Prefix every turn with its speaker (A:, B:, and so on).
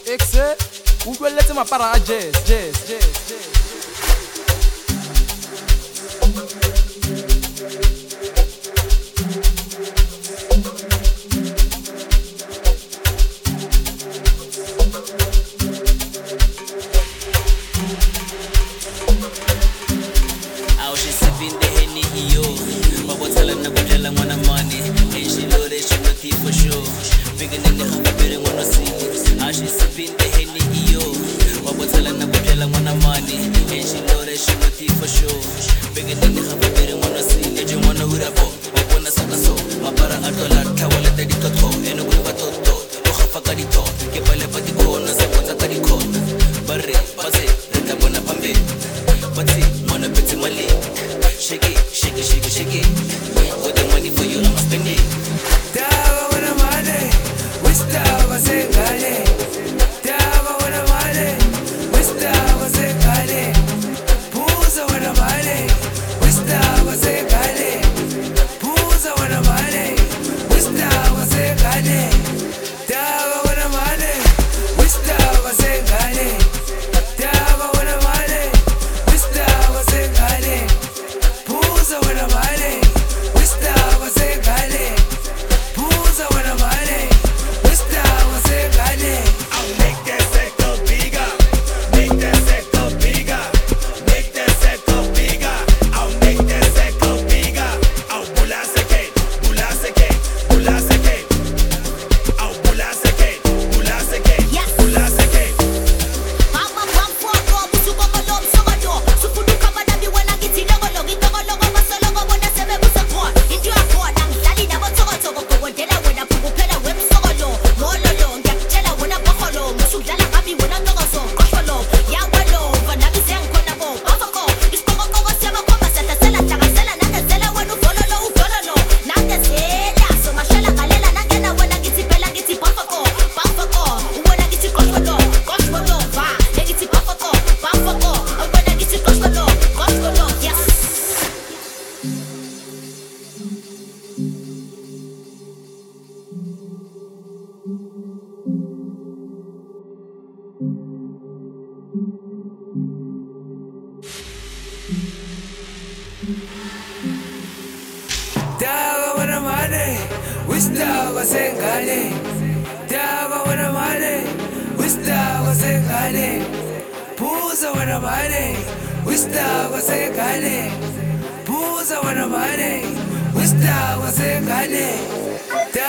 A: Exe, ukweletse mapara a jazz.
B: I was just sipping the Henny, yo. My boy telling her good I want money. And she know that she worth it for sure. Bigger than the hunger, better wanna see it. I was just sipping the Henny, yo. My boy telling her good I want money. And she know that she worth it for sure. Bigger than the hunger, better wanna see it. You wanna with a boat, I wanna suck a soul. My para a dollar, tawala daddy toto. And we were toto. Ohafa kadito. Kepale pati kona, sabota kadiko. Barre, pase, reta bona pambe. Pati, wanna put in my leg. Shake it, shake it, shake it, shake it. With the money for you, I'ma spend it.
C: Dawa wana male, wista wasengale. Dawa wana male, wista wasengale. Puza wana male, wista wasengale. Puza wana male, wista wasengale. Dawa wana male, wista wasengale. Dawa wana male, wista wasengale. Puza wana male, wista wasengale. Puza wana male, wista wasengale.
D: I'll make that sector bigger. Make that sector bigger. Make that sector bigger. I'll make that sector bigger. I'll bula seke, bula seke, bula seke. I'll bula seke, bula seke,
E: Yes.
D: bula seke.
E: Mama bamfoko busuko kolom sogodo sufudu kamada biwela giti logo masologo bona sebe busakwa indio akwa nangidlali nabo tokotoko kokondela wena kukuphela wemsokolo mololo ngiyakutshela wena boholo musudlala ngabi wena ntokozo qosholo yawelo vanabi sengikhona bo bafoko isikokoko siyabakhomba satasela hlakazela nangezela wena uvololo nangezela somashala ngalela nangena wena ngithi phela ngithi bafoko wena ngithi qosholo va ngithi bafoko wena ngithi qosholo yes.
C: Dawa wana male, wista wasengale. Dawa wana male, wista wasengale. Puza wana male, wista wasengale. Puza wana male, wista wasengale.